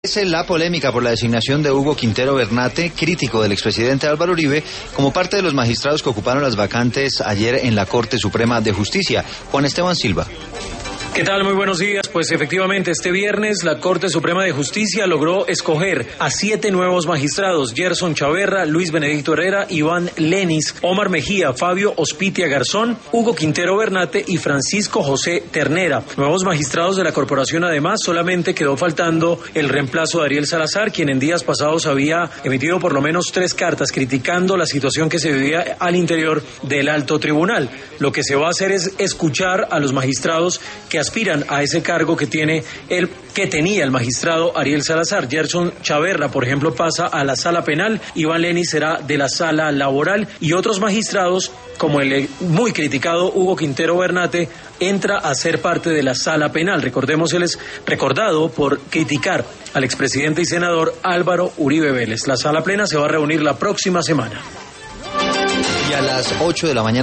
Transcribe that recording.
La polémica por la designación de Hugo Quintero Bernate, crítico del expresidente Álvaro Uribe, como parte de los magistrados que ocuparon las vacantes ayer en la Corte Suprema de Justicia. Juan Esteban Silva. ¿Qué tal? Muy buenos días. Pues efectivamente, este viernes la Corte Suprema de Justicia logró escoger a 7 nuevos magistrados: Gerson Chaverra, Luis Benedicto Herrera, Iván Lenis, Omar Mejía, Fabio Ospitia Garzón, Hugo Quintero Bernate y Francisco José Ternera. Nuevos magistrados de la corporación. Además, solamente quedó faltando el reemplazo de Ariel Salazar, quien en días pasados había emitido por lo menos 3 cartas criticando la situación que se vivía al interior del alto tribunal. Lo que se va a hacer es escuchar a los magistrados que aspiran a ese cargo que tenía el magistrado Ariel Salazar. Gerson Chaverra, por ejemplo, pasa a la sala penal, Iván Lenis será de la sala laboral, y otros magistrados, como el muy criticado Hugo Quintero Bernate, entra a ser parte de la sala penal. Recordemos, él es recordado por criticar al expresidente y senador Álvaro Uribe Vélez. La sala plena se va a reunir la próxima semana. Y a las 8 de la mañana